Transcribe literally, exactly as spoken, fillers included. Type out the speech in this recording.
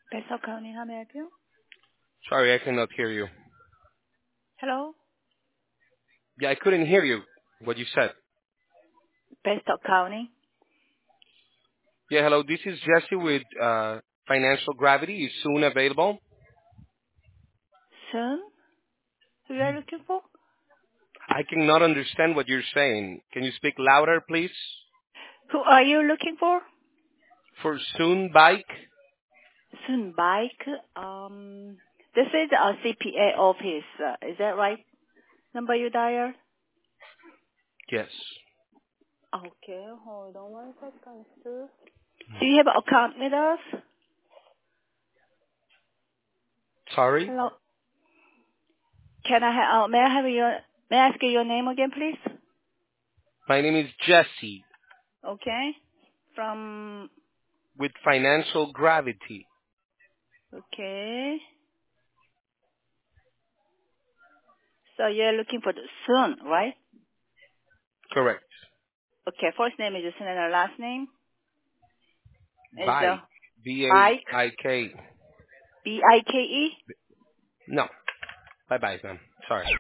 Bethel County, how may I help you? Sorry, I cannot hear you. Hello? Yeah, I couldn't hear you, what you said. Bethel County. Yeah, hello, this is Jesse with uh, Financial Gravity. Is soon available? Soon? Who are you looking for? I cannot understand what you're saying. Can you speak louder, please? Who are you looking for? For soon bike? Soon Bike. Um, this is a C P A office. Uh, is that right? Number you dial? Yes. Okay, hold on one second, sir. Do you have an account with us? Sorry? Hello? Can I have, uh, may I have your, may I ask you your name again, please? My name is Jesse Okay. From, with Financial Gravity. okay. So you're looking for the soon, right? Correct. Okay, first name is Sun and last name is uh, Bike. Bike, B A I K. B I K E. No. Bye-bye, ma'am. Sorry.